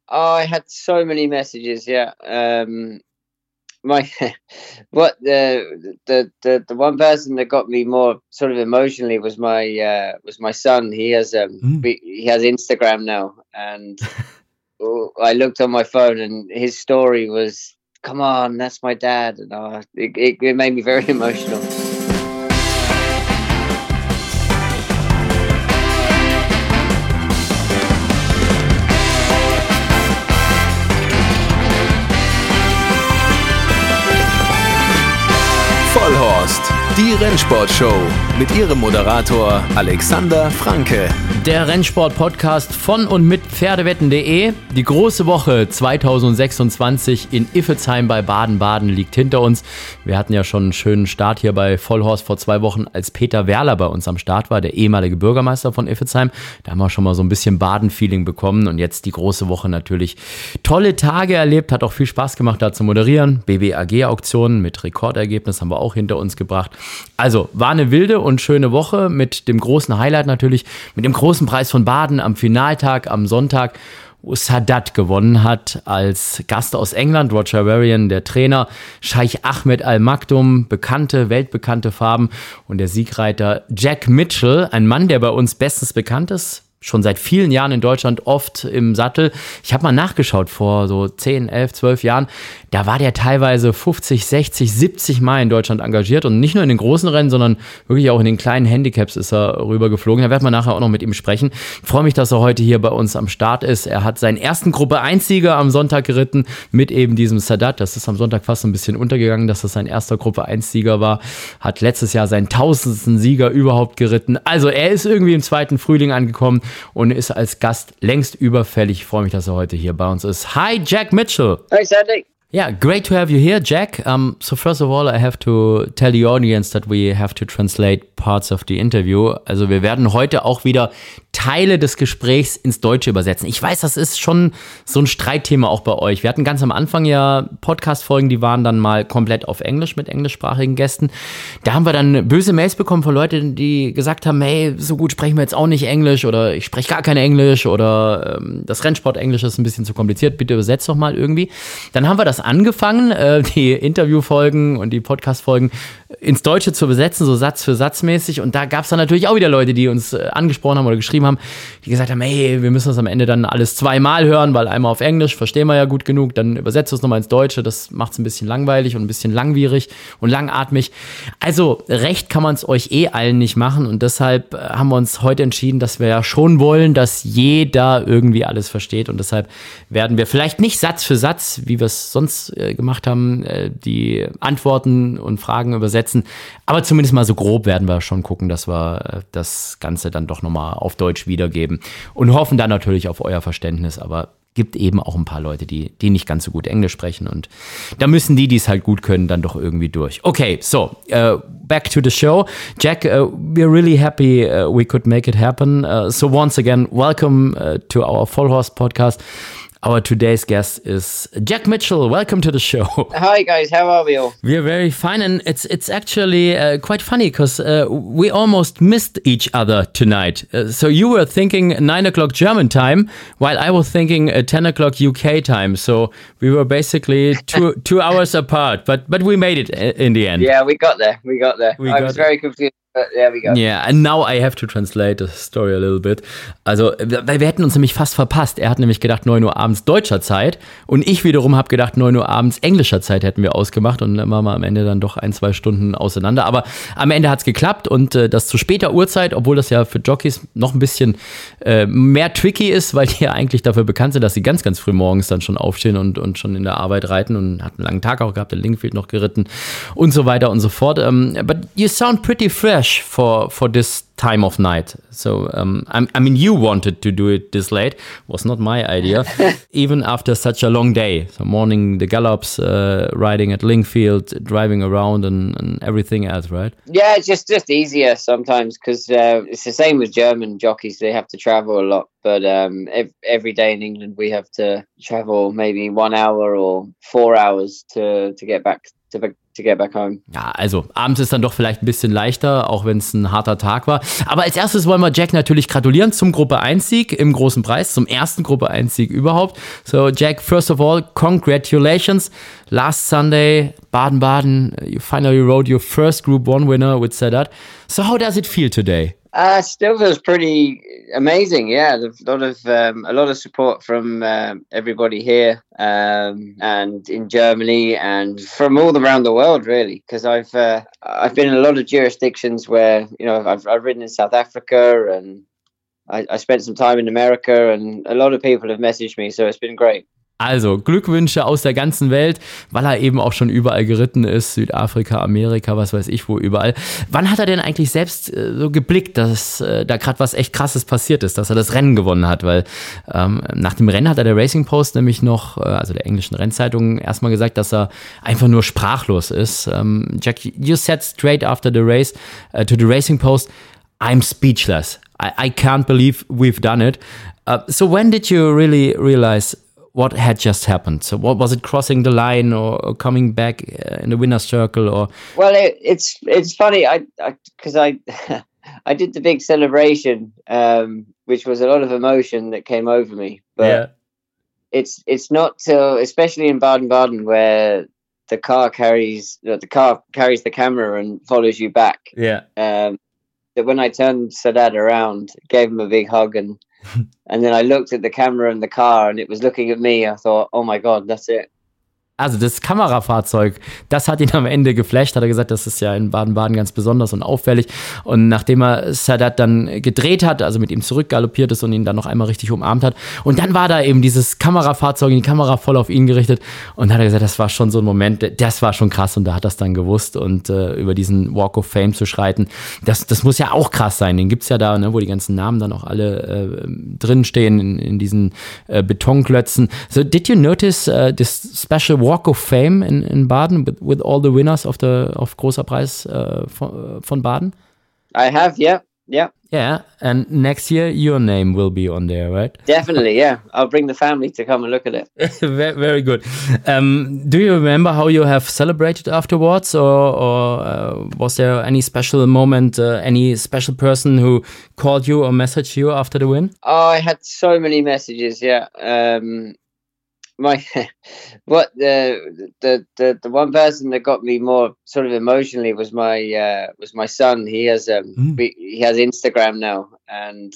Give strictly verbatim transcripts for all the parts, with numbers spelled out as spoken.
Oh, I had so many messages. Yeah. Um, my what the, the the the one person that got me more sort of emotionally was my uh, was my son. He has um Mm. he has Instagram now, and oh, I looked on my phone, and his story was, "Come on, that's my dad," and uh, it, it it made me very emotional. Vollhorst, die Rennsportshow mit ihrem Moderator Alexander Franke. Der Rennsport-Podcast von und mit Pferdewetten punkt de. Die große Woche zweitausendsechsundzwanzig in Iffezheim bei Baden-Baden liegt hinter uns. Wir hatten ja schon einen schönen Start hier bei Vollhorst vor zwei Wochen, als Peter Werler bei uns am Start war, der ehemalige Bürgermeister von Iffezheim. Da haben wir schon mal so ein bisschen Baden-Feeling bekommen und jetzt die große Woche natürlich. Tolle Tage erlebt, hat auch viel Spaß gemacht, da zu moderieren. B B A G-Auktionen mit Rekordergebnis haben wir auch hinter uns gebracht. Also war eine wilde und schöne Woche mit dem großen Highlight natürlich, mit dem großen Preis von Baden am Finaltag am Sonntag, wo Sadat gewonnen hat als Gast aus England, Roger Varian, der Trainer, Scheich Ahmed Al Maktoum, bekannte, weltbekannte Farben und der Siegreiter Jack Mitchell, ein Mann, der bei uns bestens bekannt ist, schon seit vielen Jahren in Deutschland oft im Sattel. Ich habe mal nachgeschaut, vor so zehn, elf, zwölf Jahren, da war der teilweise fünfzig, sechzig, siebzig Mal in Deutschland engagiert und nicht nur in den großen Rennen, sondern wirklich auch in den kleinen Handicaps ist er rübergeflogen. Da werden wir nachher auch noch mit ihm sprechen. Ich freue mich, dass er heute hier bei uns am Start ist. Er hat seinen ersten Gruppe eins Sieger am Sonntag geritten mit eben diesem Sadat. Das ist am Sonntag fast ein bisschen untergegangen, dass das sein erster Gruppe eins Sieger war. Hat letztes Jahr seinen tausendsten Sieger überhaupt geritten. Also er ist irgendwie im zweiten Frühling angekommen und ist als Gast längst überfällig. Ich freue mich, dass er heute hier bei uns ist. Hi, Jack Mitchell. Hi, Sandy. Yeah, great to have you here, Jack. Um, so first of all, I have to tell the audience that we have to translate parts of the interview. Also wir werden heute auch wieder Teile des Gesprächs ins Deutsche übersetzen. Ich weiß, das ist schon so ein Streitthema auch bei euch. Wir hatten ganz am Anfang ja Podcast-Folgen, die waren dann mal komplett auf Englisch mit englischsprachigen Gästen. Da haben wir dann böse Mails bekommen von Leuten, die gesagt haben, hey, so gut sprechen wir jetzt auch nicht Englisch oder ich spreche gar kein Englisch oder ähm, das Rennsport-Englisch ist ein bisschen zu kompliziert, bitte übersetzt doch mal irgendwie. Dann haben wir das angefangen, äh, die Interviewfolgen und die Podcast-Folgen ins Deutsche zu übersetzen, so Satz für Satz mäßig. Und da gab es dann natürlich auch wieder Leute, die uns äh, angesprochen haben oder geschrieben haben, die gesagt haben, hey, wir müssen das am Ende dann alles zweimal hören, weil einmal auf Englisch verstehen wir ja gut genug, dann übersetzt es nochmal ins Deutsche, das macht es ein bisschen langweilig und ein bisschen langwierig und langatmig. Also recht kann man es euch eh allen nicht machen und deshalb haben wir uns heute entschieden, dass wir ja schon wollen, dass jeder irgendwie alles versteht und deshalb werden wir vielleicht nicht Satz für Satz, wie wir es sonst äh, gemacht haben, äh, die Antworten und Fragen übersetzen, aber zumindest mal so grob werden wir schon gucken, dass wir äh, das Ganze dann doch nochmal auf Deutsch wiedergeben und hoffen dann natürlich auf euer Verständnis, aber gibt eben auch ein paar Leute, die, die nicht ganz so gut Englisch sprechen und da müssen die, die es halt gut können, dann doch irgendwie durch. Okay, so, uh, back to the show. Jack, uh, we're really happy uh, we could make it happen. Uh, so once again, welcome uh, to our Vollhorst podcast. Our today's guest is Jack Mitchell. Welcome to the show. Hi guys, how are we all? We're very fine, and it's it's actually uh, quite funny because uh, we almost missed each other tonight. Uh, so you were thinking nine o'clock German time, while I was thinking uh, ten o'clock U K time. So we were basically two two hours apart, but but we made it in the end. Yeah, we got there. We got there. We I got was it. very confused. But there we go. Yeah, and now I have to translate the story a little bit. Also, wir, wir hätten uns nämlich fast verpasst. Er hat nämlich gedacht neun Uhr abends deutscher Zeit und ich wiederum habe gedacht neun Uhr abends englischer Zeit hätten wir ausgemacht und dann waren wir am Ende dann doch ein, zwei Stunden auseinander. Aber am Ende hat es geklappt und äh, das zu später Uhrzeit, obwohl das ja für Jockeys noch ein bisschen äh, mehr tricky ist, weil die ja eigentlich dafür bekannt sind, dass sie ganz, ganz früh morgens dann schon aufstehen und, und schon in der Arbeit reiten und hat einen langen Tag auch gehabt, in Lingfield noch geritten und so weiter und so fort. Um, but you sound pretty fresh for for this time of night. So, um, I, I mean, you wanted to do it this late. Was not my idea. Even after such a long day. So morning, the gallops, uh, riding at Lingfield, driving around and, and everything else, right? Yeah, it's just, just easier sometimes because uh, it's the same with German jockeys. They have to travel a lot. But um, ev- every day in England, we have to travel maybe one hour or four hours to, to get back to, to to get back home. Ja, also abends ist dann doch vielleicht ein bisschen leichter, auch wenn es ein harter Tag war. Aber als erstes wollen wir Jack natürlich gratulieren zum Gruppe eins Sieg im Großen Preis, zum ersten Gruppe eins Sieg überhaupt. So Jack, first of all, congratulations. Last Sunday, Baden-Baden, you finally rode your first Group one winner with Sadat. So how does it feel today? Uh, still feels pretty amazing. Yeah, a lot of um, a lot of support from uh, everybody here um, and in Germany and from all around the world, really. Because I've uh, I've been in a lot of jurisdictions where you know I've I've ridden in South Africa and I, I spent some time in America, and a lot of people have messaged me, so it's been great. Also Glückwünsche aus der ganzen Welt, weil er eben auch schon überall geritten ist, Südafrika, Amerika, was weiß ich wo, überall. Wann hat er denn eigentlich selbst äh, so geblickt, dass äh, da gerade was echt Krasses passiert ist, dass er das Rennen gewonnen hat? Weil ähm, nach dem Rennen hat er der Racing Post nämlich noch, äh, also der englischen Rennzeitung, erstmal gesagt, dass er einfach nur sprachlos ist. Ähm, Jack, you said straight after the race uh, to the Racing Post, I'm speechless. I, I can't believe we've done it. Uh, so when did you really realize what had just happened? So what was it, crossing the line or, or coming back in the winner's circle? Or well, it, it's it's funny. I because I, I I did the big celebration, um, which was a lot of emotion that came over me. But yeah. it's it's not till, especially in Baden-Baden, where the car carries the car carries the camera and follows you back. Yeah. Um, that when I turned Sadat around, gave him a big hug, and and then I looked at the camera in the car and it was looking at me. I thought, oh my God, that's it. Also das Kamerafahrzeug, das hat ihn am Ende geflasht, hat er gesagt, das ist ja in Baden-Baden ganz besonders und auffällig. Und nachdem er Sadat dann gedreht hat, also mit ihm zurückgaloppiert ist und ihn dann noch einmal richtig umarmt hat, und dann war da eben dieses Kamerafahrzeug, die Kamera voll auf ihn gerichtet, und hat er gesagt, das war schon so ein Moment, das war schon krass, und da hat er es dann gewusst, und äh, über diesen Walk of Fame zu schreiten, das, das muss ja auch krass sein, den gibt's ja da, ne, wo die ganzen Namen dann auch alle äh, drinstehen in, in diesen äh, Betonklötzen. So did you notice uh, this special Walk of Fame in, in Baden with, with all the winners of the of Großer Preis uh, von, von Baden? I have, yeah, yeah. Yeah, and next year your name will be on there, right? Definitely, yeah. I'll bring the family to come and look at it. very, very good. Um, do you remember how you have celebrated afterwards, or, or uh, was there any special moment, uh, any special person who called you or messaged you after the win? Oh, I had so many messages, yeah. Um, my what the, the the the one person that got me more sort of emotionally was my uh was my son. He has um mm. he has Instagram now, and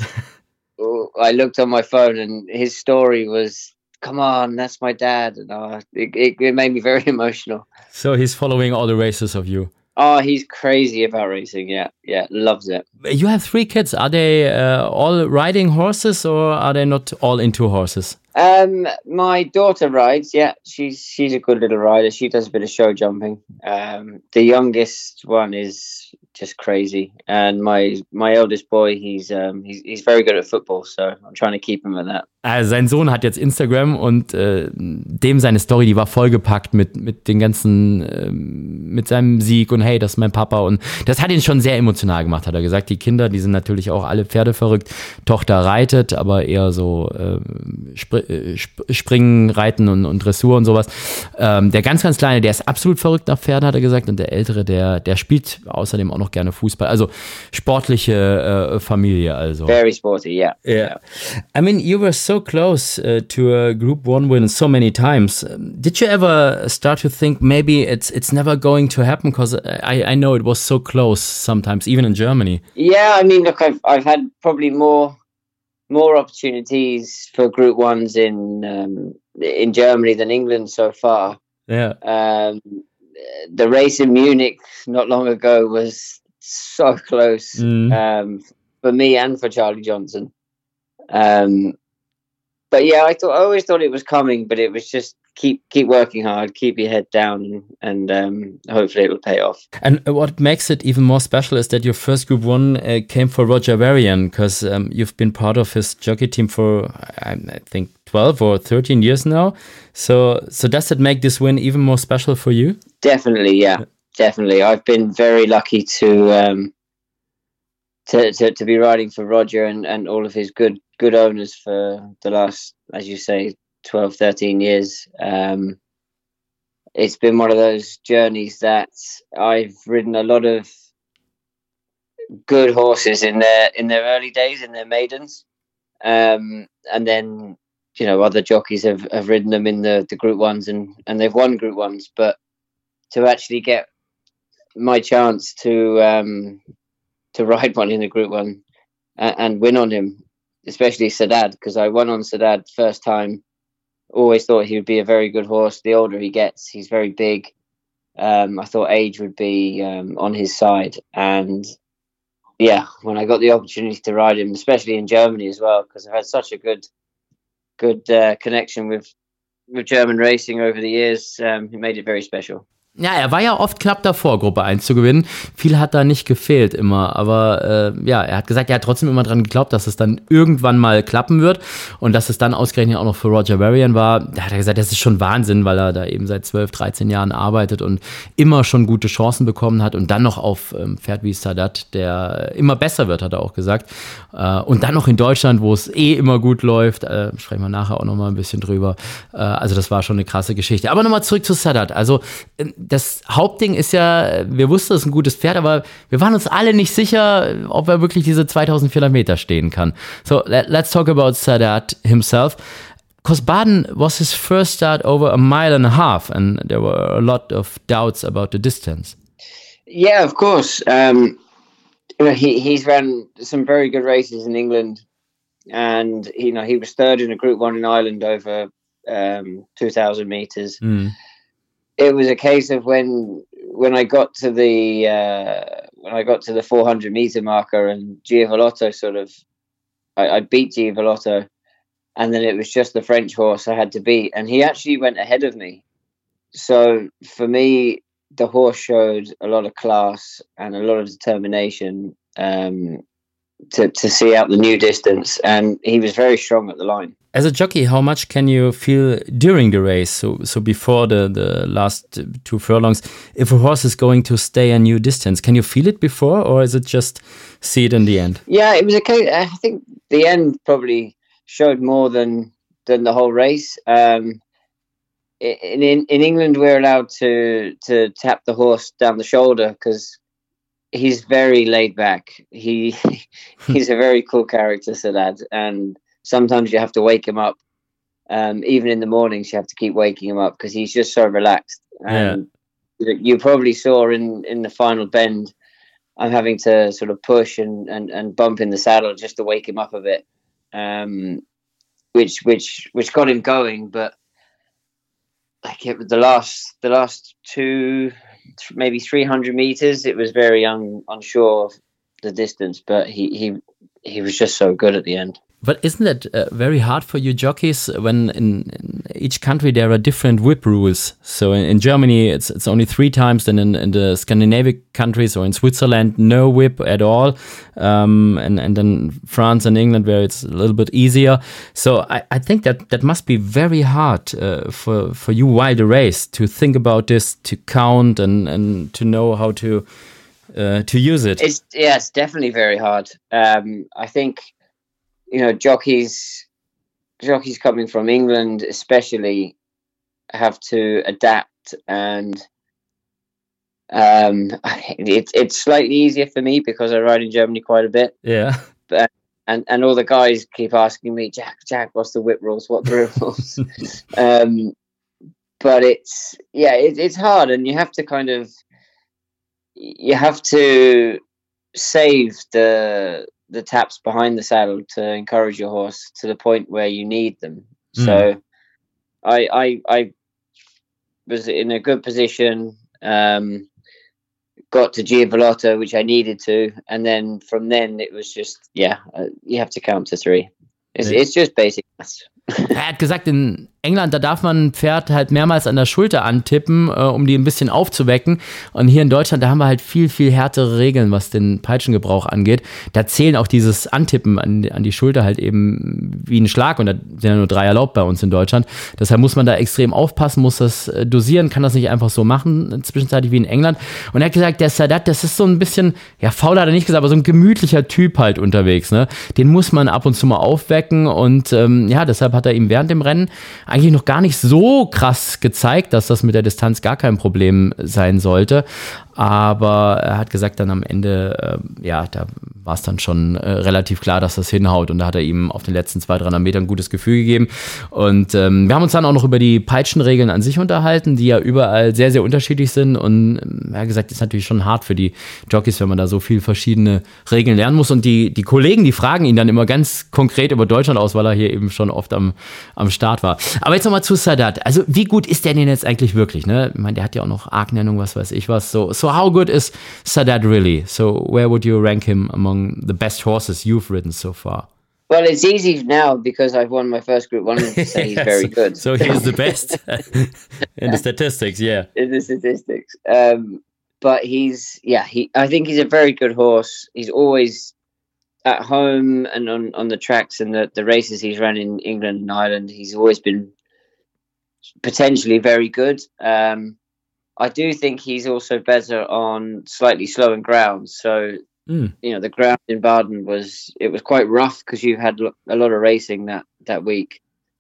I looked on my phone and his story was, come on, that's my dad, and uh, it, it it made me very emotional. So he's following all the races of you. Oh, he's crazy about racing. Yeah, yeah, loves it. You have three kids. Are they uh, all riding horses, or are they not all into horses? Um, my daughter rides. Yeah, she's she's a good little rider. She does a bit of show jumping. Um, the youngest one is just crazy, and my my eldest boy, he's um he's he's very good at football. So I'm trying to keep him at that. Also sein Sohn hat jetzt Instagram, und äh, dem seine Story, die war vollgepackt mit mit den ganzen äh, mit seinem Sieg und hey, das ist mein Papa, und das hat ihn schon sehr emotional gemacht, hat er gesagt. Die Kinder, die sind natürlich auch alle Pferde verrückt. Tochter reitet, aber eher so äh, Spr- Sp- Springen, Reiten und, und Dressur und sowas. Ähm, der ganz, ganz Kleine, der ist absolut verrückt nach Pferden, hat er gesagt, und der Ältere, der der spielt außerdem auch noch gerne Fußball. Also sportliche äh, Familie, also. Very sporty, yeah. Yeah. I mean, you were so close uh, to a Group One win so many times. Um, did you ever start to think maybe it's it's never going to happen? Because I, I know it was so close sometimes, even in Germany. Yeah, I mean, look, I've I've had probably more more opportunities for Group Ones in um, in Germany than England so far. Yeah. Um, the race in Munich not long ago was so close mm. um, for me and for Charlie Johnson. Um, but yeah, I thought I always thought it was coming, but it was just keep keep working hard, keep your head down, and um, hopefully it will pay off. And what makes it even more special is that your first Group One uh, came for Roger Varian, because um, you've been part of his jockey team for I, I think twelve or thirteen years now. So so does it make this win even more special for you? Definitely, yeah, definitely. I've been very lucky to um, to, to to be riding for Roger and, and all of his good good owners for the last, as you say, twelve, thirteen years. Um, it's been one of those journeys that I've ridden a lot of good horses in their in their early days, in their maidens, um, and then you know other jockeys have, have ridden them in the, the Group Ones and, and they've won Group Ones. But to actually get my chance to um, to ride one in a Group One and, and win on him, especially Saadad, because I won on Saadad first time. Always thought he would be a very good horse. The older he gets, he's very big. Um, I thought age would be um, on his side. And yeah, when I got the opportunity to ride him, especially in Germany as well, because I've had such a good good uh, connection with, with German racing over the years, um, it made it very special. Ja, er war ja oft knapp davor, Gruppe eins zu gewinnen. Viel hat da nicht gefehlt immer. Aber äh, ja, er hat gesagt, er hat trotzdem immer dran geglaubt, dass es dann irgendwann mal klappen wird. Und dass es dann ausgerechnet auch noch für Roger Varian war. Da hat er gesagt, das ist schon Wahnsinn, weil er da eben seit zwölf, dreizehn Jahren arbeitet und immer schon gute Chancen bekommen hat. Und dann noch auf ähm, Pferd wie Saadad, der immer besser wird, hat er auch gesagt. Äh, und dann noch in Deutschland, wo es eh immer gut läuft. Äh, sprechen wir nachher auch noch mal ein bisschen drüber. Äh, also das war schon eine krasse Geschichte. Aber nochmal zurück zu Saadad. Also äh, das Hauptding ist ja, wir wussten, es ist ein gutes Pferd, aber wir waren uns alle nicht sicher, ob er wirklich diese zweitausendvierhundert Meter stehen kann. So, let, let's talk about Saadad himself. Because Baden was his first start over a mile and a half, and there were a lot of doubts about the distance. Yeah, of course. Um, you know, he, he's ran some very good races in England, and you know he was third in a Group One in Ireland over um, two thousand meters. Mm. It was a case of when when I got to the uh, when I got to the four hundred meter marker and Giavellotto sort of I, I beat Giavellotto, and then it was just the French horse I had to beat, and he actually went ahead of me. So for me, the horse showed a lot of class and a lot of determination um, to to see out the new distance, and he was very strong at the line. As a jockey, how much can you feel during the race? So, so before the, the last two furlongs, if a horse is going to stay a new distance, can you feel it before, or is it just see it in the end? Yeah, it was okay. I think the end probably showed more than than the whole race. Um, in in, in England, we're allowed to to tap the horse down the shoulder because he's very laid back. He he's a very cool character, Saadad, and sometimes you have to wake him up. Um, even in the mornings, you have to keep waking him up because he's just so relaxed. And yeah. You probably saw in, in the final bend, I'm having to sort of push and, and, and bump in the saddle just to wake him up a bit, um, which which which got him going. But like it, the last the last two, maybe three hundred meters, it was very un, unsure of the distance. But he he he was just so good at the end. But isn't that uh, very hard for you jockeys when in, in each country there are different whip rules? So in, in Germany it's it's only three times, then in, in the Scandinavian countries or in Switzerland no whip at all, um, and and then France and England where it's a little bit easier. So I, I think that that must be very hard uh, for for you while the race to think about this, to count and and to know how to uh, to use it. It's yeah, it's definitely very hard. Um, I think. You know, jockeys, jockeys coming from England especially have to adapt, and um, it's it's slightly easier for me because I ride in Germany quite a bit. Yeah, but and and all the guys keep asking me, Jack, Jack, what's the whip rules? What the whip rules? um, but it's yeah, it, it's hard, and you have to kind of you have to save the. the taps behind the saddle to encourage your horse to the point where you need them. Mm. So I, I I was in a good position, um, got to Giavellotto, which I needed to, and then from then it was just, yeah, uh, you have to count to three. It's, yeah. it's just basic maths. Er hat gesagt, in England, da darf man ein Pferd halt mehrmals an der Schulter antippen, äh, um die ein bisschen aufzuwecken. Und hier in Deutschland, da haben wir halt viel, viel härtere Regeln, was den Peitschengebrauch angeht. Da zählen auch dieses Antippen an, an die Schulter halt eben wie ein Schlag. Und da sind ja nur drei erlaubt bei uns in Deutschland. Deshalb muss man da extrem aufpassen, muss das äh, dosieren, kann das nicht einfach so machen, zwischenzeitlich wie in England. Und er hat gesagt, der Saadad, das ist so ein bisschen, ja, faul hat er nicht gesagt, aber so ein gemütlicher Typ halt unterwegs. Ne? Den muss man ab und zu mal aufwecken. Und ähm, ja, deshalb hat er ihm während dem Rennen eigentlich noch gar nicht so krass gezeigt, dass das mit der Distanz gar kein Problem sein sollte. Aber er hat gesagt dann am Ende, äh, ja, da war es dann schon äh, relativ klar, dass das hinhaut. Und da hat er ihm auf den letzten zweihundert, dreihundert Metern ein gutes Gefühl gegeben. Und ähm, wir haben uns dann auch noch über die Peitschenregeln an sich unterhalten, die ja überall sehr, sehr unterschiedlich sind. Und er hat gesagt, ist natürlich schon hart für die Jockeys, wenn man da so viel verschiedene Regeln lernen muss. Und die, die Kollegen, die fragen ihn dann immer ganz konkret über Deutschland aus, weil er hier eben schon oft am, am Start war. Aber jetzt nochmal zu Sadat. Also wie gut ist der denn jetzt eigentlich wirklich? Ne? Ich meine, der hat ja auch noch Argnennung, was weiß ich was. So, so how good is Sadat really? So where would you rank him among the best horses you've ridden so far? Well, it's easy now because I've won my first Group One to say he's very good. So he's the best in the statistics, yeah. In the statistics. Um, but he's, yeah, he. I think he's a very good horse. He's always at home and on, on the tracks and the, the races he's run in England and Ireland. He's always been potentially very good. Um, I do think he's also better on slightly slower ground. So, mm. you know, the ground in Baden was, it was quite rough because you had a lot of racing that, that week.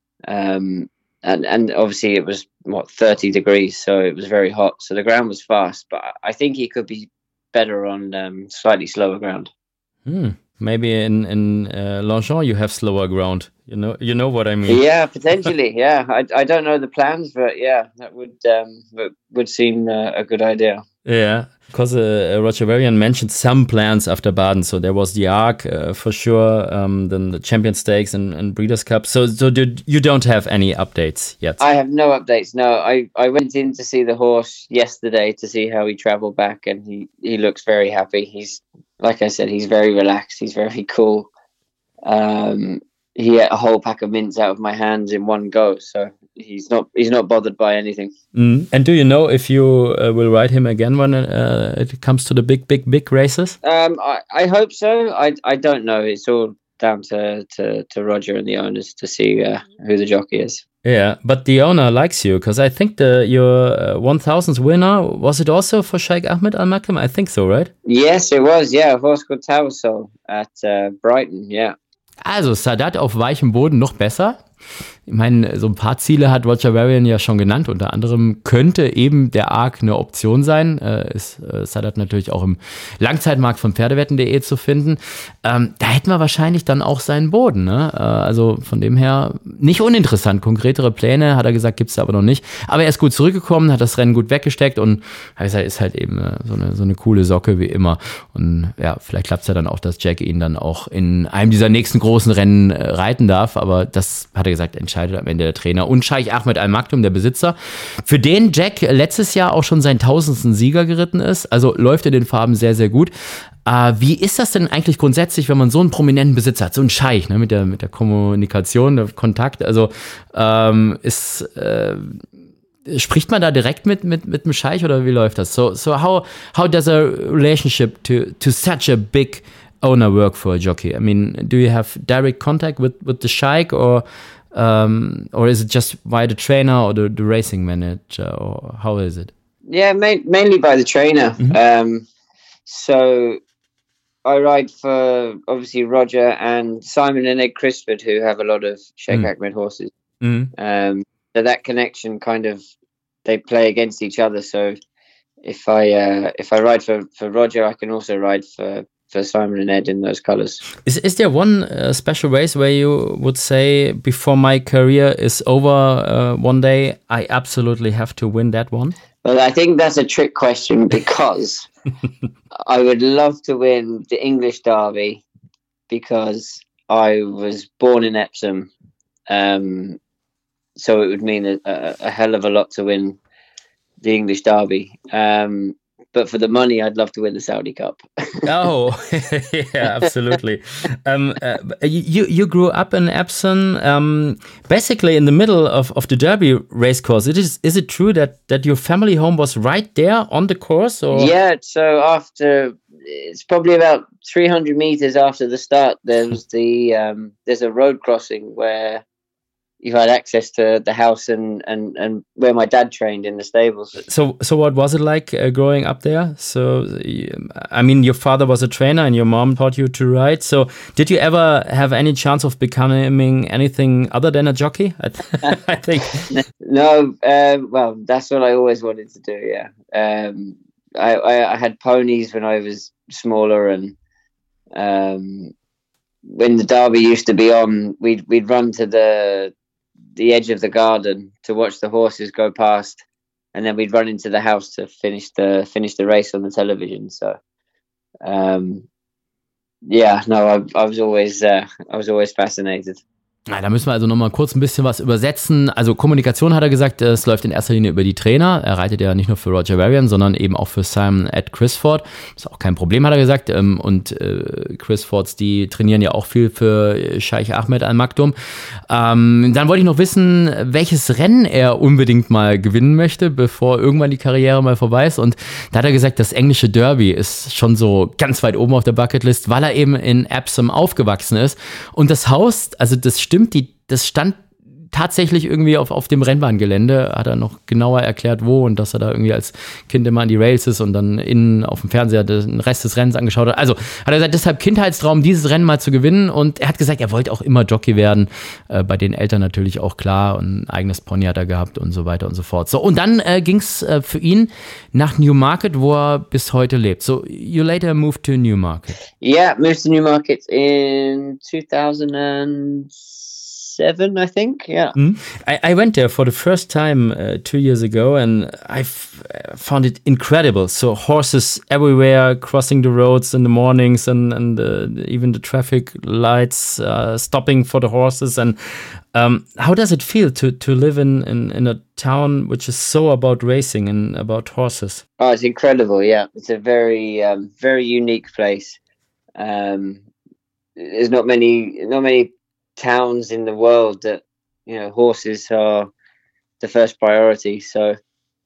Um, and, and obviously it was, what, thirty degrees. So it was very hot. So the ground was fast, but I think he could be better on um, slightly slower ground. Mm. Maybe in, in uh, Longchamp you have slower ground. You know, you know what I mean. Yeah, potentially. Yeah, I, I don't know the plans, but yeah, that would um, would seem uh, a good idea. Yeah, because uh, Roger Varian mentioned some plans after Baden. So there was the Arc uh, for sure, um, then the Champion Stakes and, and Breeders' Cup. So so do, you don't have any updates yet? I have no updates. No, I, I went in to see the horse yesterday to see how he travelled back, and he, he looks very happy. He's, like I said, he's very relaxed. He's very cool. Um, he ate a whole pack of mints out of my hands in one go, so he's not he's not bothered by anything. Mm. And do you know if you uh, will ride him again when uh, it comes to the big, big, big races? Um, I, I hope so. I, I don't know. It's all down to, to, to Roger and the owners to see uh, who the jockey is. Yeah, but the owner likes you because I think the your uh, one thousandth winner, was it also for Sheikh Ahmed Al Maktoum? I think so, right? Yes, it was. Yeah, a horse called Tawassul at uh, Brighton. Yeah. Also Sadat auf weichem Boden noch besser. Ich meine, so ein paar Ziele hat Roger Varian ja schon genannt. Unter anderem könnte eben der Arc eine Option sein. Äh, ist äh, Sadat natürlich auch im Langzeitmarkt von Pferdewetten punkt de zu finden. Ähm, da hätten wir wahrscheinlich dann auch seinen Boden. Ne? Äh, also von dem her nicht uninteressant. Konkretere Pläne, hat er gesagt, gibt es aber noch nicht. Aber er ist gut zurückgekommen, hat das Rennen gut weggesteckt und er ist halt eben äh, so, eine, so eine coole Socke wie immer. Und ja, vielleicht klappt es ja dann auch, dass Jack ihn dann auch in einem dieser nächsten großen Rennen äh, reiten darf. Aber das hat er gesagt, entscheidet am Ende der Trainer und Sheikh Ahmed Al Maktoum, der Besitzer, für den Jack letztes Jahr auch schon seinen tausendsten Sieger geritten ist, also läuft in den Farben sehr, sehr gut. Äh, wie ist das denn eigentlich grundsätzlich, wenn man so einen prominenten Besitzer hat, so einen Scheich, ne, mit der, mit der Kommunikation, der Kontakt, also ähm, ist, äh, spricht man da direkt mit, mit, mit dem Scheich oder wie läuft das? So, so how, how does a relationship to, to such a big owner work for a jockey? I mean, do you have direct contact with, with the Sheikh or Um, or is it just by the trainer or the, the racing manager, or how is it? Yeah, ma- mainly by the trainer. Mm-hmm. Um, so I ride for obviously Roger and Simon and Ed Crisford, who have a lot of Sheikh mm. Ahmed horses. Mm. Um, so that connection kind of, they play against each other. So if I uh, if I ride for, for Roger, I can also ride for for Simon and Ed in those colours. Is is there one uh, special race where you would say, before my career is over uh, one day, I absolutely have to win that one? Well, I think that's a trick question because I would love to win the English Derby because I was born in Epsom. Um, so it would mean a, a, a hell of a lot to win the English Derby. Um, But for the money, I'd love to win the Saudi Cup. Oh, yeah, absolutely. um, uh, you you grew up in Epsom, um, basically in the middle of, of the Derby racecourse. It is is it true that, that your family home was right there on the course? Or? Yeah, so after, it's probably about three hundred meters after the start, there's the um, there's a road crossing where you had access to the house and, and, and where my dad trained in the stables. So, so what was it like uh, growing up there? So, I mean, your father was a trainer and your mom taught you to ride. So, did you ever have any chance of becoming anything other than a jockey? I, th- I think. No, um, well, that's what I always wanted to do. Yeah, um, I, I, I had ponies when I was smaller, and um, when the Derby used to be on, we'd we'd run to the the edge of the garden to watch the horses go past, and then we'd run into the house to finish the finish the race on the television. So, um, yeah, no, I, I was always uh, I was always fascinated. Ja, da müssen wir also nochmal kurz ein bisschen was übersetzen. Also Kommunikation hat er gesagt, es läuft in erster Linie über die Trainer. Er reitet ja nicht nur für Roger Varian, sondern eben auch für Simon at Crisford. Ist auch kein Problem, hat er gesagt. Und Crisfords, die trainieren ja auch viel für Scheich Ahmed Al Maktoum. Ähm, dann wollte ich noch wissen, welches Rennen er unbedingt mal gewinnen möchte, bevor irgendwann die Karriere mal vorbei ist. Und da hat er gesagt, das englische Derby ist schon so ganz weit oben auf der Bucketlist, weil er eben in Epsom aufgewachsen ist. Und das Haus, also das stimmt, die, das stand tatsächlich irgendwie auf, auf dem Rennbahngelände, hat er noch genauer erklärt, wo, und dass er da irgendwie als Kind immer an die Rails ist und dann innen auf dem Fernseher den Rest des Rennens angeschaut hat. Also hat er gesagt, deshalb Kindheitstraum, dieses Rennen mal zu gewinnen, und er hat gesagt, er wollte auch immer Jockey werden, äh, bei den Eltern natürlich auch klar, und ein eigenes Pony hat er gehabt und so weiter und so fort. So, und dann äh, ging es äh, für ihn nach Newmarket, wo er bis heute lebt. So, you later moved to Newmarket. Yeah, moved to Newmarket in two thousand seven, I think. Yeah. Mm. I, I went there for the first time uh, two years ago, and I f- found it incredible. So horses everywhere, crossing the roads in the mornings, and and uh, even the traffic lights uh, stopping for the horses. And um, how does it feel to to live in, in in a town which is so about racing and about horses? Oh, it's incredible. Yeah, it's a very um, very unique place. Um, there's not many not many. towns in the world that, you know, horses are the first priority. So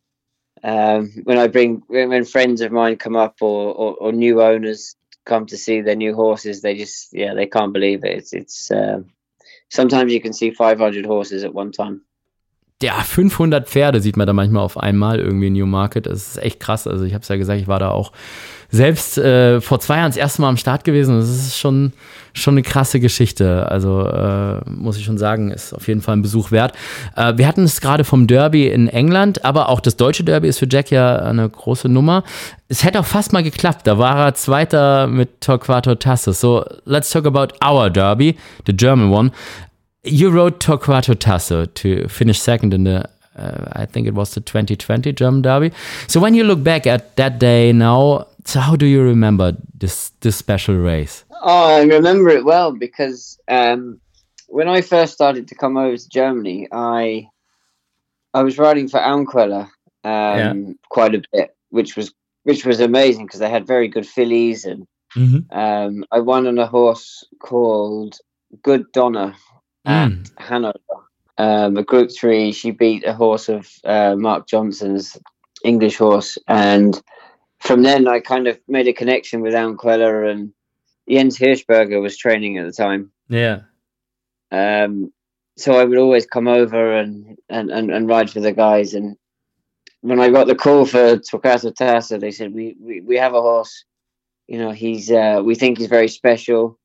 um, when I bring when, when friends of mine come up, or, or, or new owners come to see their new horses, they just yeah they can't believe it. It's it's uh, sometimes you can see five hundred horses at one time. Ja, fünfhundert Pferde sieht man da manchmal auf einmal irgendwie in Newmarket. Das ist echt krass. Also ich habe es ja gesagt, ich war da auch selbst äh, vor zwei Jahren das erste Mal am Start gewesen. Das ist schon, schon eine krasse Geschichte. Also äh, muss ich schon sagen, ist auf jeden Fall ein Besuch wert. Äh, wir hatten es gerade vom Derby in England, aber auch das deutsche Derby ist für Jack ja eine große Nummer. Es hätte auch fast mal geklappt. Da war er Zweiter mit Torquato Tasso. So, let's talk about our Derby, the German one. You rode Torquato Tasso to finish second in the, uh, I think it was the twenty twenty German Derby. So when you look back at that day now, so how do you remember this this special race? Oh, I remember it well because um, when I first started to come over to Germany, I I was riding for Aumqueller um, yeah. quite a bit, which was which was amazing because they had very good fillies, and mm-hmm. um, I won on a horse called Good Donna at mm. Hanover, um, a Group Three. She beat a horse of uh, Mark Johnson's English horse, and from then I kind of made a connection with Aumqueller, and Jens Hirschberger was training at the time. Yeah. Um. So I would always come over and, and, and, and ride for the guys. And when I got the call for Torquato Tasso, they said we, we we have a horse. You know, he's uh, we think he's very special.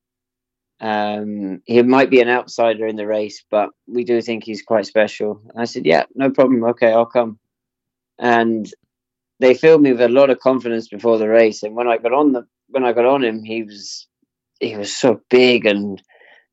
Um, he might be an outsider in the race, but we do think he's quite special. And I said, yeah, no problem. Okay, I'll come. And they filled me with a lot of confidence before the race. And when I got on the when I got on him, he was he was so big and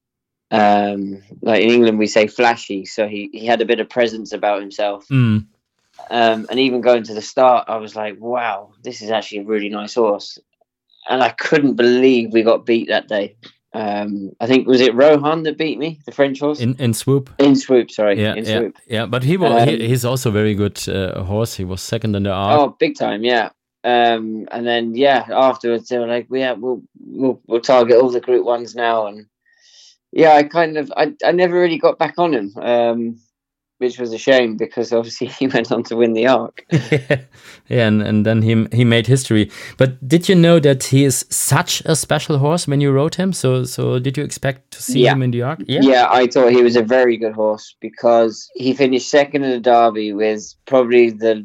um, like in England we say flashy. So he, he had a bit of presence about himself. Mm. Um, and even going to the start, I was like, wow, this is actually a really nice horse. And I couldn't believe we got beat that day. Um, I think was it Rohan that beat me, the French horse in in Swoop. In Swoop, sorry. Yeah, in yeah, Swoop. yeah. But he was um, he, he's also a very good uh, horse. He was second in the art. Oh, big time, yeah. Um, and then yeah, afterwards they were like, yeah, we'll we'll we'll target all the Group Ones now. And yeah, I kind of I I never really got back on him. Um, which was a shame because obviously he went on to win the Arc. yeah, yeah, and, and then he he made history. But did you know that he is such a special horse when you rode him? So so did you expect to see yeah. him in the Arc? Yeah? yeah, I thought he was a very good horse because he finished second in the Derby with probably the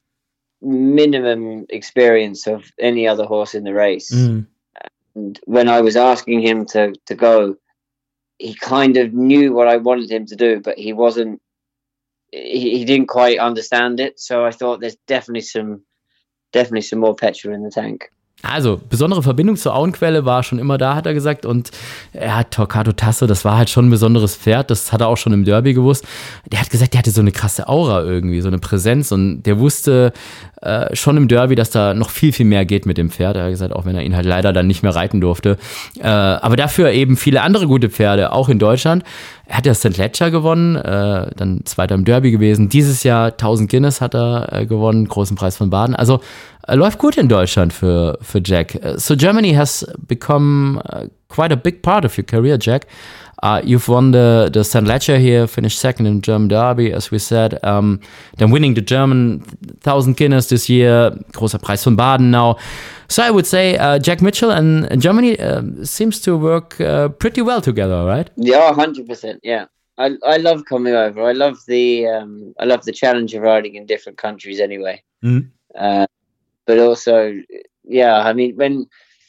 minimum experience of any other horse in the race. Mm. And when I was asking him to, to go, he kind of knew what I wanted him to do, but he wasn't, he, he didn't quite understand it. So I thought there's definitely some, definitely some more petrol in the tank. Also, besondere Verbindung zur Auenquelle war schon immer da, hat er gesagt. Und er hat Torquato Tasso, das war halt schon ein besonderes Pferd. Das hat er auch schon im Derby gewusst. Der hat gesagt, der hatte so eine krasse Aura irgendwie, so eine Präsenz. Und der wusste äh, schon im Derby, dass da noch viel, viel mehr geht mit dem Pferd. Er hat gesagt, auch wenn er ihn halt leider dann nicht mehr reiten durfte. Äh, aber dafür eben viele andere gute Pferde, auch in Deutschland. Er hat ja Sankt Leger gewonnen, äh, dann Zweiter im Derby gewesen. Dieses Jahr tausend Guinness hat er äh, gewonnen, Großen Preis von Baden. Also äh, läuft gut in Deutschland für, für Jack. Uh, so Germany has become uh, quite a big part of your career, Jack. Uh, you've won the, the Sankt Leger here, finished second in German Derby, as we said. Um, then winning the German thousand Guinness this year, Großer Preis von Baden now. So I would say uh, Jack Mitchell and, and Germany uh, seems to work uh, pretty well together, right? Yeah, one hundred percent. Yeah, I I love coming over. I love the um, I love the challenge of riding in different countries anyway. Mm. Uh, but also, yeah, I mean when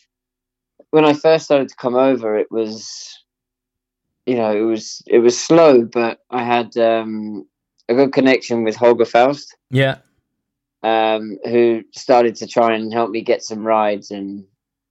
when I first started to come over, it was, you know, it was it was slow, but I had um, a good connection with Holger Faust. Yeah. Um, who started to try and help me get some rides, and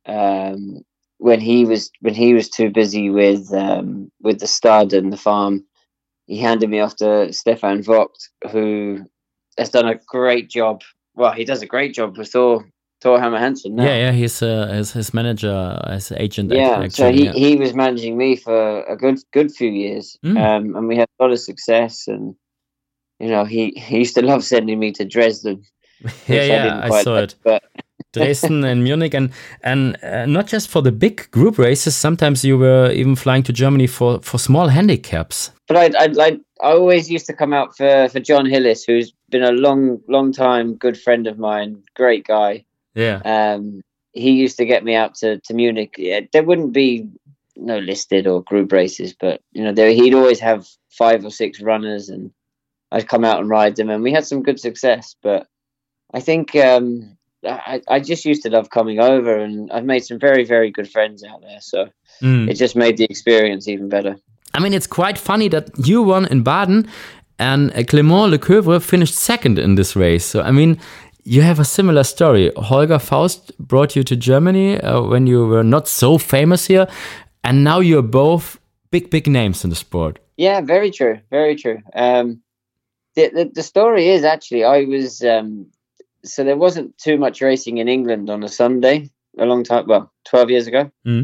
um, when he was when he was too busy with um, with the stud and the farm, he handed me off to Stefan Vogt, who has done a great job. Well, he does a great job with Thor Thor Hammer Hansen now. Yeah, yeah, he's uh, his, his manager, his agent. Yeah, actually, so he, yeah. he was managing me for a good good few years, mm. um, and we had a lot of success. And you know, he, he used to love sending me to Dresden. Yeah, yeah, I, I saw like, it. But Dresden and Munich, and and uh, not just for the big group races. Sometimes you were even flying to Germany for, for small handicaps. But I I I I always used to come out for, for John Hillis, who's been a long long time good friend of mine, great guy. Yeah. Um, he used to get me out to, to Munich. Yeah, there wouldn't be no listed or group races, but you know, there he'd always have five or six runners, and I'd come out and ride them, and we had some good success. But I think um, I, I just used to love coming over, and I've made some very, very good friends out there. So mm. it just made the experience even better. I mean, it's quite funny that you won in Baden and Clément Lecoeuvre finished second in this race. So, I mean, you have a similar story. Holger Faust brought you to Germany uh, when you were not so famous here, and now you're both big, big names in the sport. Yeah, very true. Very true. Um, the, the, the story is actually I was... Um, So there wasn't too much racing in England on a Sunday a long time, well, twelve years ago. Mm.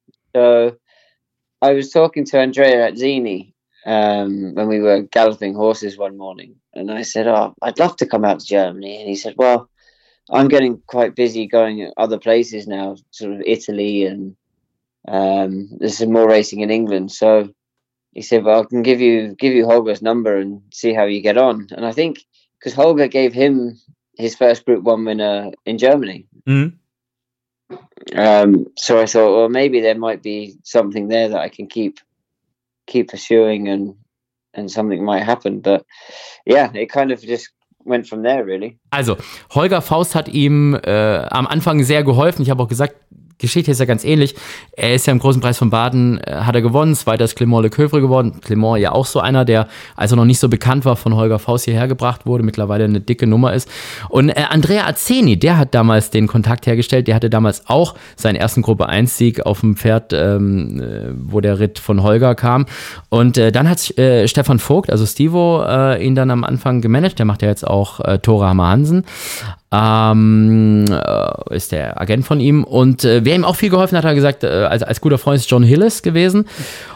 So I was talking to Andrea Azzini um, when we were galloping horses one morning. And I said, oh, I'd love to come out to Germany. And he said, well, I'm getting quite busy going other places now, sort of Italy, and um, there's some more racing in England. So he said, well, I can give you, give you Holger's number and see how you get on. And I think because Holger gave him his first Group One winner in Germany. Mm. Um, so I thought, well, maybe there might be something there that I can keep keep pursuing, and and something might happen. But yeah, it kind of just went from there, really. Also, Holger Faust hat ihm äh, am Anfang sehr geholfen. Ich habe auch gesagt, Geschichte ist ja ganz ähnlich. Er ist ja im Großen Preis von Baden, äh, hat er gewonnen. Zweiter ist Clément Lecoeuvre geworden. Clément ja auch so einer, der, als er noch nicht so bekannt war, von Holger Faust hierher gebracht wurde, mittlerweile eine dicke Nummer ist. Und äh, Andrea Azzini, der hat damals den Kontakt hergestellt. Der hatte damals auch seinen ersten Gruppe eins Sieg auf dem Pferd, ähm, äh, wo der Ritt von Holger kam. Und äh, dann hat äh, Stefan Vogt, also Stivo, äh, ihn dann am Anfang gemanagt. Der macht ja jetzt auch äh, Thora Hammer Hansen. Ähm, äh, ist der Agent von ihm, und äh, wer ihm auch viel geholfen hat, hat er gesagt, äh, als, als guter Freund ist John Hillis gewesen,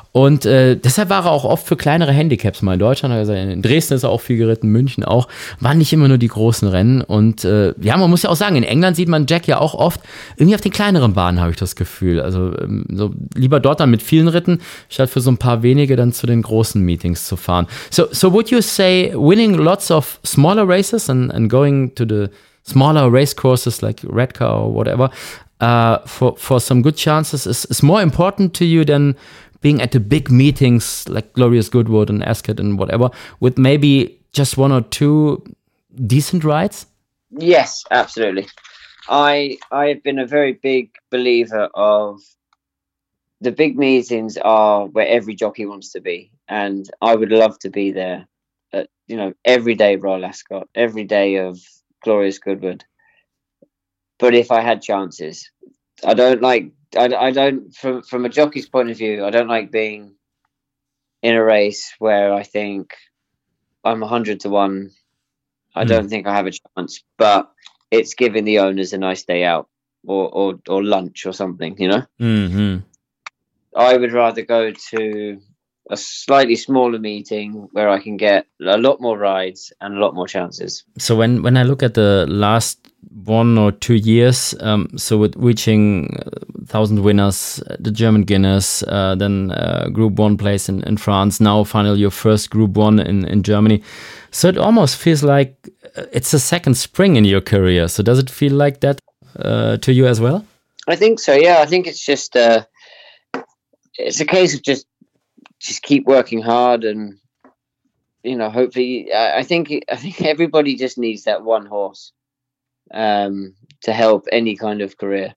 Und äh, deshalb war er auch oft für kleinere Handicaps mal in Deutschland. Also in Dresden ist er auch viel geritten, München auch. Waren nicht immer nur die großen Rennen. Und äh, ja, man muss ja auch sagen, in England sieht man Jack ja auch oft irgendwie auf den kleineren Bahnen, habe ich das Gefühl. Also ähm, so lieber dort dann mit vielen Ritten, statt für so ein paar wenige dann zu den großen Meetings zu fahren. So, so would you say winning lots of smaller races and, and going to the smaller race courses like Redcar or whatever uh, for, for some good chances is, is more important to you than being at the big meetings like Glorious Goodwood and Ascot and whatever, with maybe just one or two decent rides? Yes, absolutely. I I have been a very big believer of the big meetings are where every jockey wants to be, and I would love to be there. At, you know, every day Royal Ascot, every day of Glorious Goodwood. But if I had chances, I don't like. I, I don't, from from a jockey's point of view, I don't like being in a race where I think I'm a hundred to one. I mm. don't think I have a chance, but it's giving the owners a nice day out or or, or lunch or something, you know. Mm-hmm. I would rather go to a slightly smaller meeting where I can get a lot more rides and a lot more chances. So when, when I look at the last one or two years, um, so with reaching uh, thousand winners, the German Guinness, uh, then uh, Group One place in, in France, now finally your first Group One in, in Germany. So it almost feels like it's a second spring in your career. So does it feel like that uh, to you as well? I think so. Yeah, I think it's just uh, it's a case of just just keep working hard, and you know, hopefully, I, I think I think everybody just needs that one horse um, to help any kind of career.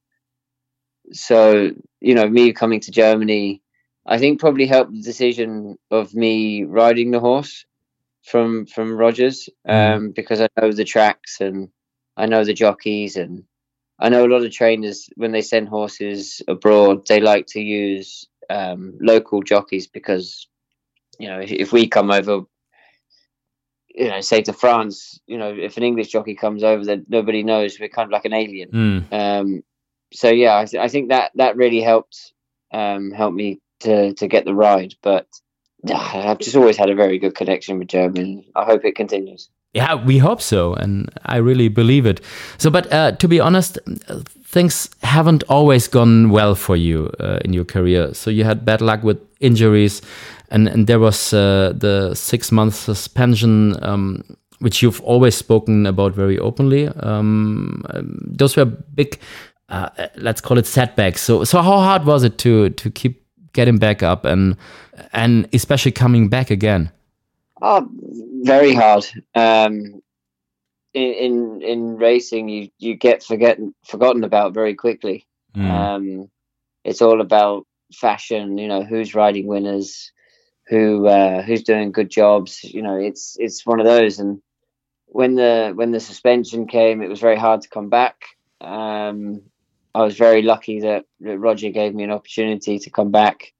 So you know, me coming to Germany, I think probably helped the decision of me riding the horse from from Rogers, um, mm. because I know the tracks and I know the jockeys, and I know a lot of trainers when they send horses abroad, they like to use um, local jockeys because you know if, if we come over, you know, say to France, you know, if an English jockey comes over, then nobody knows, we're kind of like an alien. Mm. Um, so yeah, I, th- I think that that really helped um, helped me to to get the ride, but. I've just always had a very good connection with Germany. I hope it continues. Yeah, we hope so, and I really believe it. So, but uh, to be honest, things haven't always gone well for you uh, in your career. So you had bad luck with injuries, and, and there was uh, the six-month suspension, um, which you've always spoken about very openly. Um, those were big, uh, let's call it setbacks. So, so how hard was it to to keep getting back up and and especially coming back again? Oh, very hard. Um, in, in in racing, you you get forgotten forgotten about very quickly. Mm. Um, it's all about fashion. You know, who's riding winners, who uh, who's doing good jobs. You know, it's it's one of those. And when the when the suspension came, it was very hard to come back. Um, I was very lucky that, that Roger gave me an opportunity to come back,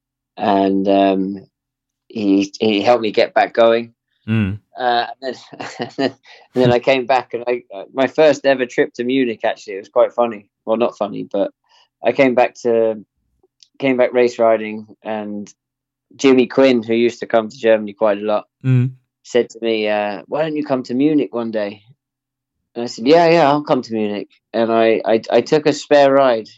and um, he he helped me get back going. Mm. Uh, and, then, and then I came back, and I my first ever trip to Munich. Actually, it was quite funny. Well, not funny, but I came back to came back race riding, and Jimmy Quinn, who used to come to Germany quite a lot, mm. said to me, uh, "Why don't you come to Munich one day?" And I said, yeah, yeah, I'll come to Munich. And I, I, I took a spare ride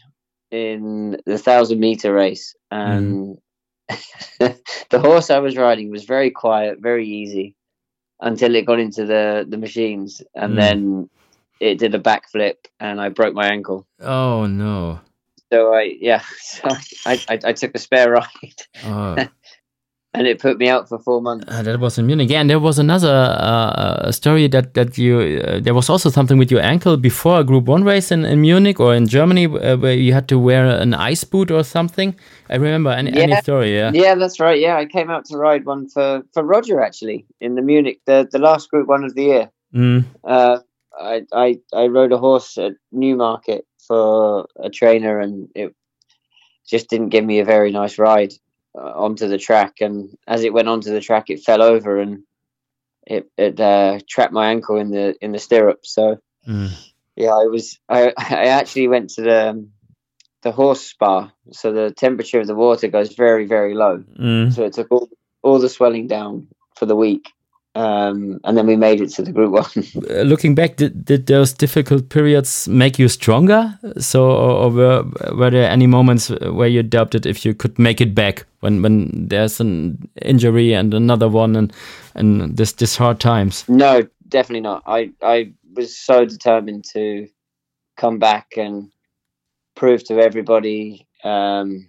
in the thousand meter race. And mm. the horse I was riding was very quiet, very easy until it got into the, the machines. And mm. then it did a backflip and I broke my ankle. Oh, no. So I, yeah, so I, I, I took a spare ride. Oh. And it put me out for four months. Uh, that was in Munich. Yeah, and there was another uh, story that that you uh, there was also something with your ankle before a Group One race in, in Munich or in Germany uh, where you had to wear an ice boot or something. I remember any, yeah. any story. Yeah, yeah, that's right. Yeah, I came out to ride one for, for Roger actually in the Munich, the the last Group One of the year. Mm. Uh, I I I rode a horse at Newmarket for a trainer, and it just didn't give me a very nice ride Uh, onto the track, and as it went onto the track it fell over and it it uh, trapped my ankle in the in the stirrup. So mm. yeah, I was I I actually went to the the horse spa, so the temperature of the water goes very, very low. Mm. So it took all, all the swelling down for the week. Um, and then we made it to the Group One. Uh, Looking back, did, did those difficult periods make you stronger? So, or, or were, were there any moments where you doubted if you could make it back when, when there's an injury and another one and and this this hard times? No, definitely not. I, I was so determined to come back and prove to everybody um,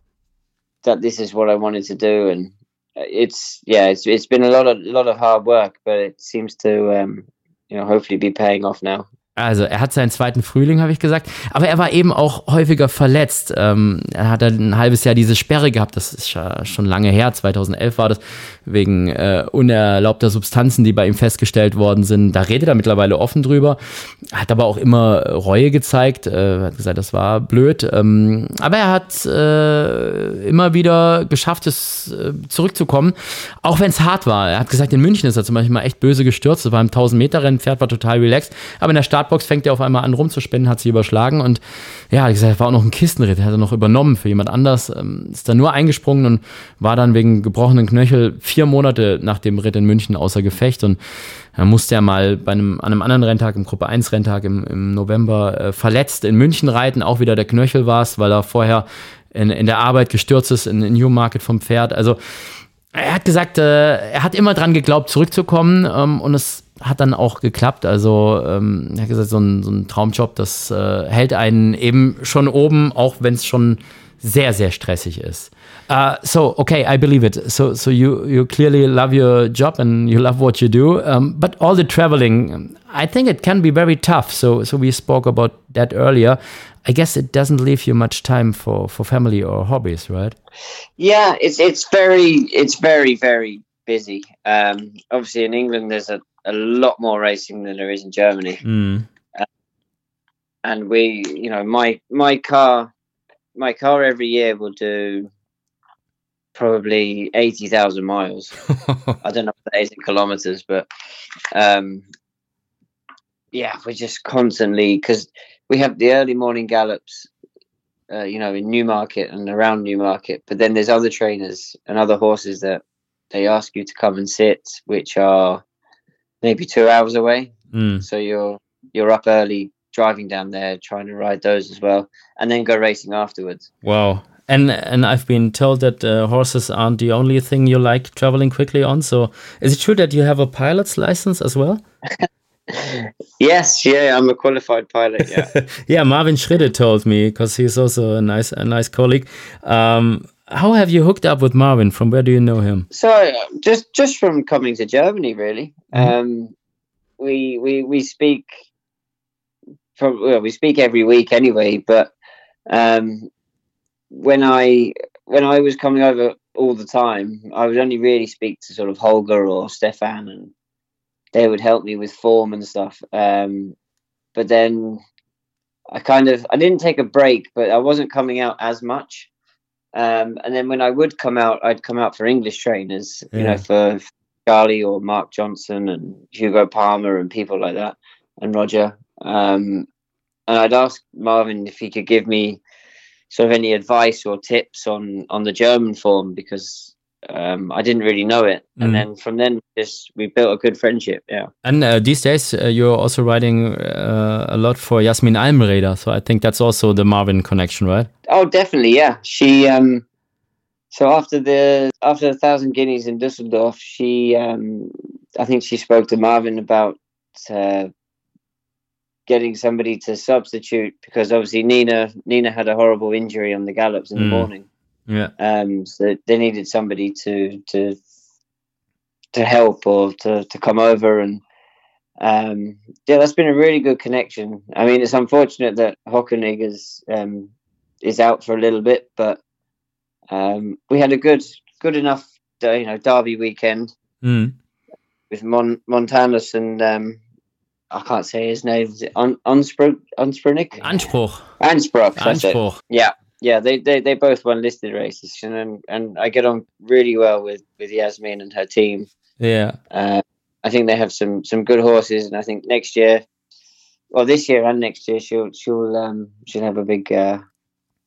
that this is what I wanted to do, and it's yeah, it's it's been a lot of lot of hard work, but it seems to um, you know hopefully be paying off now. Also er hat seinen zweiten Frühling, habe ich gesagt, aber er war eben auch häufiger verletzt. Ähm, er hat dann ein halbes Jahr diese Sperre gehabt, das ist ja schon lange her, zweitausendelf war das, wegen äh, unerlaubter Substanzen, die bei ihm festgestellt worden sind. Da redet er mittlerweile offen drüber, hat aber auch immer Reue gezeigt, äh, hat gesagt, das war blöd, ähm, aber er hat äh, immer wieder geschafft, es äh, zurückzukommen, auch wenn es hart war. Er hat gesagt, in München ist er zum Beispiel mal echt böse gestürzt, das war im tausend-Meter-Rennen, Pferd war total relaxed, aber in der Start Box fängt er auf einmal an rumzuspinnen, hat sie überschlagen und ja, wie gesagt, war auch noch ein Kistenritt, hat er noch übernommen für jemand anders, ähm, ist dann nur eingesprungen und war dann wegen gebrochenen Knöchel vier Monate nach dem Ritt in München außer Gefecht und dann musste er mal bei einem, an einem anderen Renntag, im Gruppe eins Renntag im, im November äh, verletzt in München reiten, auch wieder der Knöchel war es, weil er vorher in, in der Arbeit gestürzt ist in, in Newmarket vom Pferd, also er hat gesagt, äh, er hat immer dran geglaubt, zurückzukommen ähm, und es hat dann auch geklappt, also ähm, er hat gesagt, so ein, so ein Traumjob, das äh, hält einen eben schon oben, auch wenn es schon sehr, sehr stressig ist. Uh, so, okay, I believe it. So, so you, you clearly love your job and you love what you do, um, but all the traveling, I think it can be very tough. So, so we spoke about that earlier. I guess it doesn't leave you much time for, for family or hobbies, right? Yeah, it's it's very it's very very busy. Um, obviously, in England, there's a, a lot more racing than there is in Germany, Mm. uh, and we, you know, my my car, my car every year will do probably eighty thousand miles. I don't know what that is in kilometers, but um, yeah, we're just constantly, because we have the early morning gallops, uh, you know, in Newmarket and around Newmarket, but then there's other trainers and other horses that they ask you to come and sit, which are maybe two hours away. Mm. So you're you're up early, driving down there, trying to ride those as well, and then go racing afterwards. Wow. And and I've been told that uh, horses aren't the only thing you like traveling quickly on. So is it true that you have a pilot's license as well? Yes, yeah, I'm a qualified pilot. Yeah, Yeah, Marvin Schritte told me, because he's also a nice a nice colleague. Um, how have you hooked up with Marvin? From where do you know him? so uh, just just from coming to Germany, really. Mhm. Um, we we we speak. From, well, we speak every week anyway, but um, when I when I was coming over all the time, I would only really speak to sort of Holger or Stefan, and they would help me with form and stuff. Um, but then I kind of I didn't take a break, but I wasn't coming out as much. Um, and then when I would come out, I'd come out for English trainers, you Yeah. know, for Charlie or Mark Johnson and Hugo Palmer and people like that, and Roger. Um, and I'd ask Marvin if he could give me sort of any advice or tips on, on the German form, because um, I didn't really know it. Mm. And then from then, just we built a good friendship. Yeah. And uh, these days, uh, you're also riding uh, a lot for Jasmin Almreder. So I think that's also the Marvin connection, right? Oh, definitely. Yeah. She, um, so after the, after the thousand guineas in Dusseldorf, she, um, I think she spoke to Marvin about, uh, getting somebody to substitute, because obviously Nina, Nina had a horrible injury on the gallops in the Mm. morning. Yeah. Um, so they needed somebody to, to, to help or to, to come over. And, um, yeah, that's been a really good connection. I mean, it's unfortunate that Hockenegg is, um, is out for a little bit, but, um, we had a good, good enough, uh, you know, Derby weekend Mm. with Mon- Montanus and, um, I can't say his name. Is it Un- Unspr- Unsprunik? Anspruch. Anspruch. That's it. Anspruch. Yeah, yeah. They, they they both won listed races, and and I get on really well with, with Yasmin and her team. Yeah. Uh, I think they have some, some good horses, and I think next year, well, this year and next year, she'll she'll um she'll have a big uh,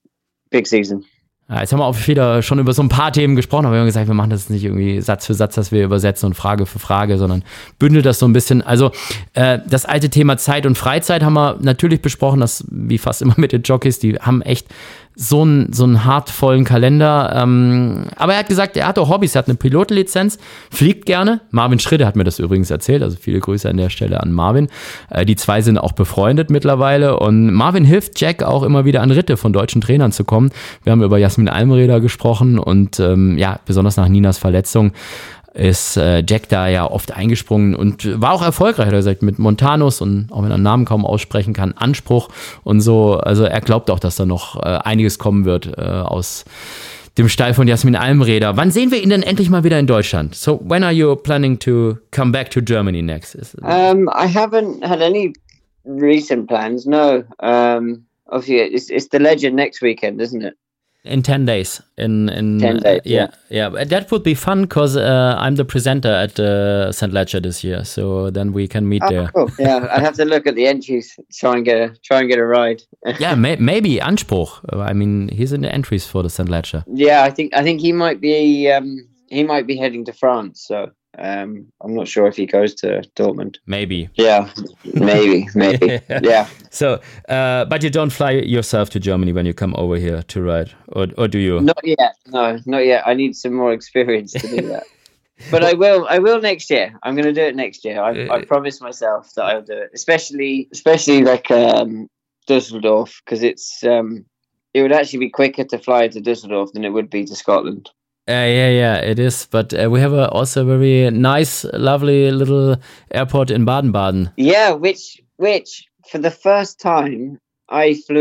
big season. Ja, jetzt haben wir auch wieder schon über so ein paar Themen gesprochen, aber wir haben gesagt, wir machen das nicht irgendwie Satz für Satz, dass wir übersetzen und Frage für Frage, sondern bündelt das so ein bisschen. Also äh, das alte Thema Zeit und Freizeit haben wir natürlich besprochen, das wie fast immer mit den Jockeys, die haben echt so einen, so einen hartvollen Kalender. Ähm, aber er hat gesagt, er hat auch Hobbys, er hat eine Pilotenlizenz, fliegt gerne. Marvin Schritte hat mir das übrigens erzählt, also viele Grüße an der Stelle an Marvin. Äh, die zwei sind auch befreundet mittlerweile und Marvin hilft Jack auch immer wieder an Ritte von deutschen Trainern zu kommen. Wir haben über Jasmin Almreder gesprochen und ähm, ja, besonders nach Ninas Verletzung ist äh, Jack da ja oft eingesprungen und war auch erfolgreich, hat er gesagt, mit Montanus und auch wenn er einen Namen kaum aussprechen kann, Anspruch und so. Also er glaubt auch, dass da noch äh, einiges kommen wird äh, aus dem Stall von Jasmin Almreder. Wann sehen wir ihn denn endlich mal wieder in Deutschland? So, when are you planning to come back to Germany next? Um, I haven't had any recent plans, no. Um, obviously, it's, it's the Legend next weekend, isn't it? In ten days. In, in ten days, uh, yeah, yeah. yeah. That would be fun because uh, I'm the presenter at uh, Saint Ledger this year, so then we can meet oh, there. Cool. Yeah, I have to look at the entries, try and get a try and get a ride. yeah, may, maybe Anspruch. I mean, he's in the entries for the Saint Ledger. Yeah, I think I think he might be um, he might be heading to France, so um, I'm not sure if he goes to Dortmund. Maybe. Yeah, maybe, maybe. yeah. So, uh, but you don't fly yourself to Germany when you come over here to ride, or or do you? Not yet. No, not yet. I need some more experience to do that. But I will. I will next year. I'm going to do it next year. I, I promise myself that I'll do it. Especially, especially like um, Düsseldorf, because it's um, it would actually be quicker to fly to Düsseldorf than it would be to Scotland. Uh, yeah, yeah, it is. But uh, we have a, also a very nice, lovely little airport in Baden-Baden. Yeah, which which for the first time I flew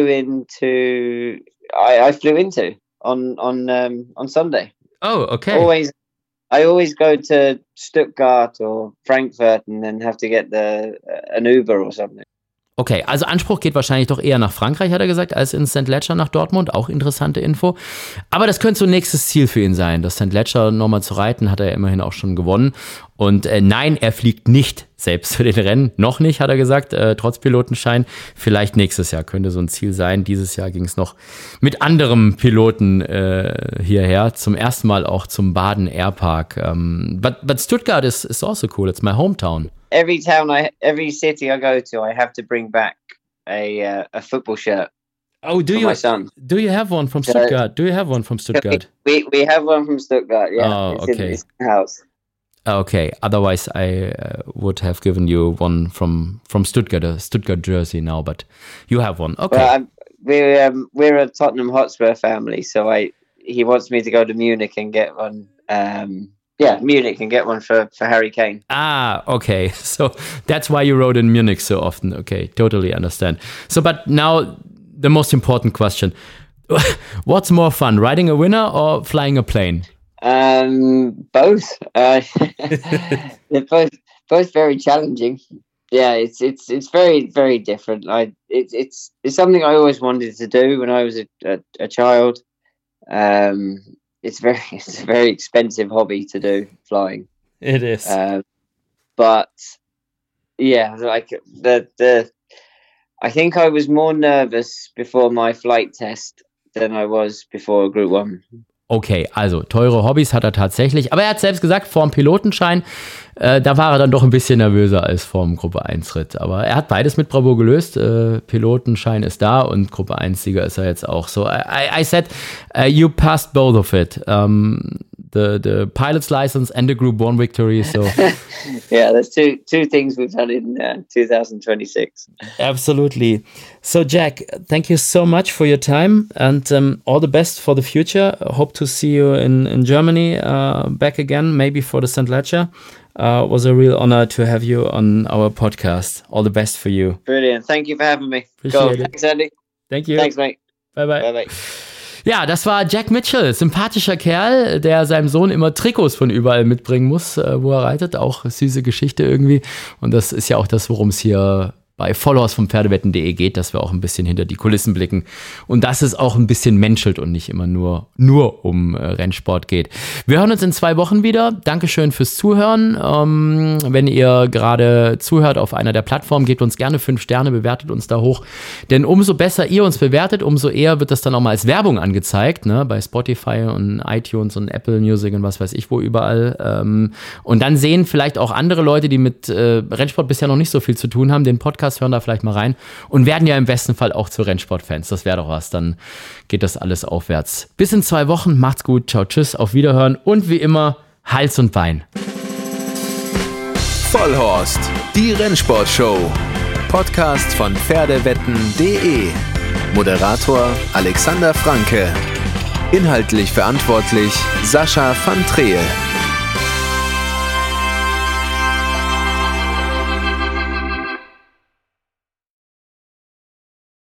into. I, I flew into on on um, on Sunday. Oh, okay. Always, I always go to Stuttgart or Frankfurt and then have to get the uh, an Uber or something. Okay, also Anspruch geht wahrscheinlich doch eher nach Frankreich, hat er gesagt, als in Saint Ledger nach Dortmund. Auch interessante Info. Aber das könnte so ein nächstes Ziel für ihn sein. Das Saint Ledger nochmal zu reiten, hat er ja immerhin auch schon gewonnen. Und äh, nein, er fliegt nicht selbst für den Rennen. Noch nicht, hat er gesagt, äh, trotz Pilotenschein. Vielleicht nächstes Jahr könnte so ein Ziel sein. Dieses Jahr ging es noch mit anderem Piloten äh, hierher. Zum ersten Mal auch zum Baden Airpark. Um, but, but Stuttgart is, is also cool. It's my hometown. Every town, I every city I go to, I have to bring back a uh, a football shirt. Oh, do for you? My son. Do you have one from Stuttgart? Do you have one from Stuttgart? We we have one from Stuttgart. Yeah. Oh, it's okay. In this house. Okay. Otherwise, I uh, would have given you one from from Stuttgart, a Stuttgart jersey now. But you have one. Okay. Well, I'm, we're um, we're a Tottenham Hotspur family, so I he wants me to go to Munich and get one. Um, Yeah, Munich and get one for, for Harry Kane. Ah, okay. So that's why you rode in Munich so often. Okay, totally understand. So, but now the most important question. What's more fun, riding a winner or flying a plane? Um, both. Uh, they're both both very challenging. Yeah, it's it's it's very very different. I it's it's it's something I always wanted to do when I was a a, a child. Um. It's very, it's a very expensive hobby to do, flying. It is. Uh, but yeah, like the the, I think I was more nervous before my flight test than I was before Group One. Okay, also teure Hobbys hat er tatsächlich, aber er hat selbst gesagt, vorm Pilotenschein, äh, da war er dann doch ein bisschen nervöser als vorm Gruppe eins Ritt. Aber er hat beides mit Bravour gelöst. Äh, Pilotenschein ist da und Gruppe eins Sieger ist er jetzt auch. So, I, I said, uh, you passed both of it. Um, the the pilot's license and the Group One victory. So yeah, there's two two things we've done in uh, twenty twenty-six. Absolutely. So Jack, thank you so much for your time and um, all the best for the future. Hope to see you in in Germany uh, back again, maybe for the Saint Ledger. Uh, it was a real honor to have you on our podcast. All the best for you. Brilliant. Thank you for having me. Appreciate Go. it. Thanks, Andy. Thank you. Thanks, mate. Bye bye. Bye bye. Ja, das war Jack Mitchell, sympathischer Kerl, der seinem Sohn immer Trikots von überall mitbringen muss, wo er reitet. Auch süße Geschichte irgendwie. Und das ist ja auch das, worum es hier bei vollhorst vom Pferdewetten punkt de geht, dass wir auch ein bisschen hinter die Kulissen blicken und dass es auch ein bisschen menschelt und nicht immer nur, nur um äh, Rennsport geht. Wir hören uns in zwei Wochen wieder. Dankeschön fürs Zuhören. Ähm, wenn ihr gerade zuhört auf einer der Plattformen, gebt uns gerne fünf Sterne, bewertet uns da hoch, denn umso besser ihr uns bewertet, umso eher wird das dann auch mal als Werbung angezeigt, ne? Bei Spotify und iTunes und Apple Music und was weiß ich wo überall. Ähm, und dann sehen vielleicht auch andere Leute, die mit äh, Rennsport bisher noch nicht so viel zu tun haben, den Podcast hören da vielleicht mal rein und werden ja im besten Fall auch zu Rennsportfans. Das wäre doch was, dann geht das alles aufwärts. Bis in zwei Wochen, macht's gut, ciao, tschüss, auf Wiederhören und wie immer, Hals und Bein. Vollhorst, die Rennsportshow. Podcast von Pferdewetten punkt de. Moderator Alexander Franke. Inhaltlich verantwortlich Sascha van Treel.